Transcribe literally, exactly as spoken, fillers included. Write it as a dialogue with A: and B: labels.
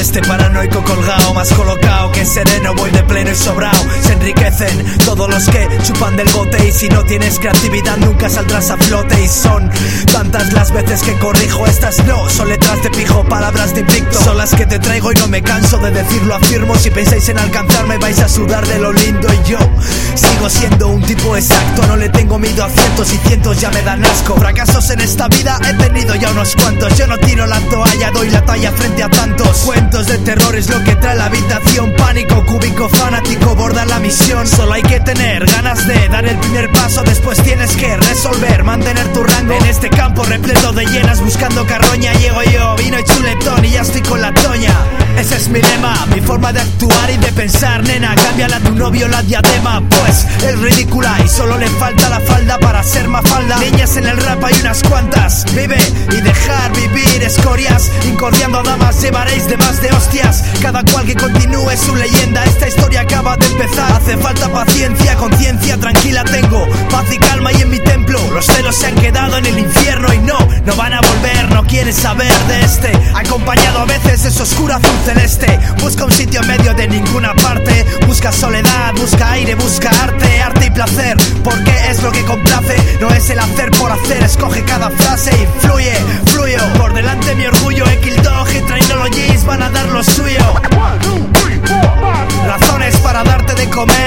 A: este paranoico colgado, más colocado que sereno, voy de pleno y sobrao. Se enriquecen todos los que chupan del bote, y si no tienes creatividad nunca saldrás a flote. Y son tantas las veces que corrijo, estas no son letras de pijo, palabras de invicto, son las que te traigo y no me canso de decirlo, afirmo. Si pensáis en alcanzarme vais a sudar de lo lindo, y yo sigo siendo un tipo exacto, no le tengo miedo a cientos y cientos ya me dan asco. Fracasos en esta vida he tenido ya unos cuantos, yo no tiro la toalla, doy la talla frente a tantos. Cuentos de terror es lo que trae la habitación, pánico cúbico fanático borda la misión. Solo hay que tener ganas de dar el primer paso, después tienes que resolver, mantener tu rango. En este campo repleto de hienas buscando carroña, llego yo, vino y chuletón y ya estoy con la toña. Ese es mi lema, mi forma de actuar y de pensar, nena, cámbiala a tu novio la diadema, pues es ridícula y solo le falta la falda para ser Mafalda. Niñas en el rap hay unas cuantas, vive y dejar vivir escorias, incordiando a damas llevaréis de más de hostias, cada cual que continúe su leyenda, esta historia acaba de empezar, hace falta paciencia, conciencia tranquila tengo, paz y calma y en mi templo, los celos se han quedado en el infierno y no, no van a volver, no quieres saber de este, acompañado a veces es oscuro azul celeste, busca un sitio en medio de ninguna parte, busca soledad, busca aire, busca arte, arte y placer, porque es lo que complace, no es el hacer por hacer, escoge cada frase y fluye, fluyo, por delante mi orgullo, Equildog y Trainologies van a dar lo suyo, razones para darte de comer,